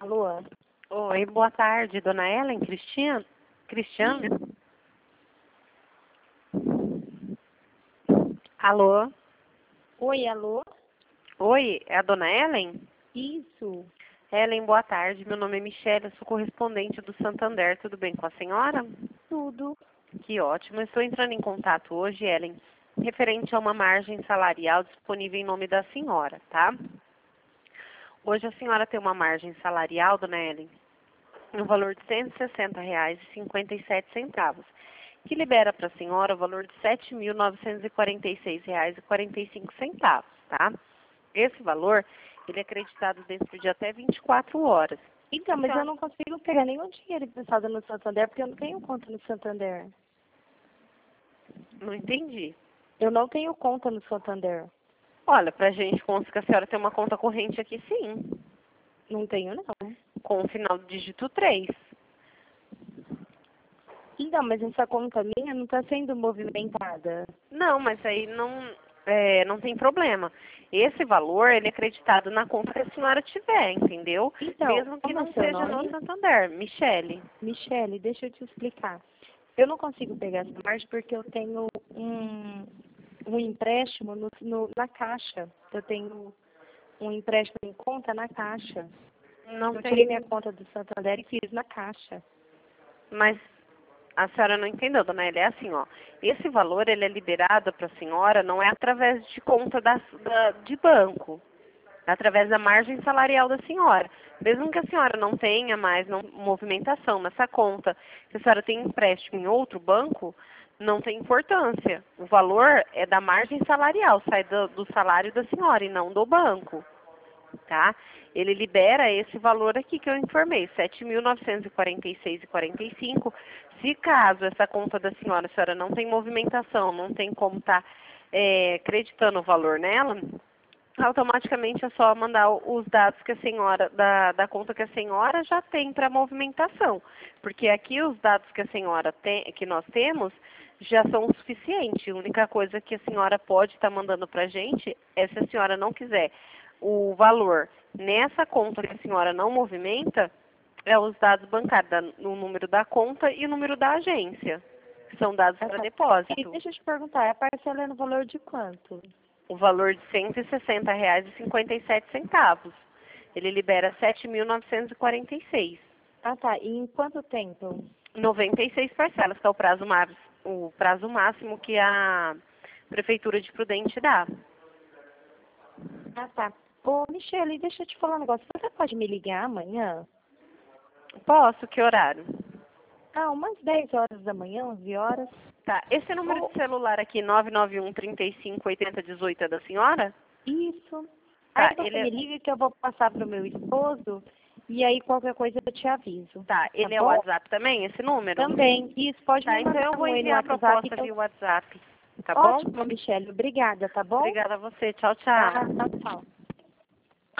Alô? Oi, boa tarde, dona Ellen, Cristiane? Alô? Oi, alô? Oi, é a dona Ellen? Isso. Ellen, boa tarde, meu nome é Michele, eu sou correspondente do Santander, tudo bem com a senhora? Tudo. Que ótimo, eu estou entrando em contato hoje, Ellen, referente a uma margem salarial disponível em nome da senhora, tá? Hoje a senhora tem uma margem salarial, dona Ellen, no valor de R$ 160,57, que libera para a senhora o valor de R$ 7.946,45, tá? Esse valor, ele é acreditado dentro de até 24 horas. Então, mas eu não consigo pegar nenhum dinheiro emprestado no Santander, porque eu não tenho conta no Santander. Não entendi. Eu não tenho conta no Santander. Olha, pra gente, consta que a senhora tem uma conta corrente aqui, sim, Não tenho, não. com o final do dígito 3. Então, mas essa conta minha não está sendo movimentada. Não, mas aí não tem problema. Esse valor, ele é acreditado na conta que a senhora tiver, entendeu? Então, Mesmo que como é não seu seja nome? no Santander. Michele. Michele, deixa eu te explicar. Eu não consigo pegar essa margem porque eu tenho um empréstimo na Caixa. Eu tenho um empréstimo em conta na Caixa. Não Eu tem. tirei minha conta do Santander e fiz na Caixa. Mas a senhora não entendeu, dona Elia, é assim, ó. Esse valor, ele é liberado para a senhora, não é através de conta de banco. É através da margem salarial da senhora. Mesmo que a senhora não tenha mais movimentação nessa conta, se a senhora tem empréstimo em outro banco, não tem importância. O valor é da margem salarial, sai do salário da senhora e não do banco. Tá? Ele libera esse valor aqui que eu informei, R$ 7.946,45. Se caso essa conta da senhora, a senhora não tem movimentação, não tem como estar acreditando o valor nela, automaticamente é só mandar os dados que a senhora, da conta que a senhora já tem para movimentação. Porque aqui os dados que a senhora tem, que nós temos, já são o suficiente. A única coisa que a senhora pode estar mandando para a gente é se a senhora não quiser o valor nessa conta que a senhora não movimenta, é os dados bancários, o número da conta e o número da agência, que são dados para E depósito. deixa eu te perguntar, a parcela é no valor de quanto? O valor de R$ 160,57. Ele libera 7.946. Ah, tá. E em quanto tempo? 96 parcelas, que é o prazo máximo que a Prefeitura de Prudente dá. Ah, tá. Ô, Michele, deixa eu te falar um negócio. Você pode me ligar amanhã? Posso? Que horário? Ah, umas 10 horas da manhã, 11 horas. Tá. Esse número de celular aqui, 991 35 80 18, é da senhora? Isso. Tá, Aí você me liga que eu vou passar pro meu esposo e aí qualquer coisa eu te aviso. Tá, ele é o bom? WhatsApp também, esse número? Também. Isso, pode Tá, me então mandar eu vou um aí no enviar a WhatsApp. proposta via WhatsApp. Tá bom? Ótimo, Michele. Obrigada, tá bom? Obrigada a você. Tchau, Tá, tchau. tchau, tchau.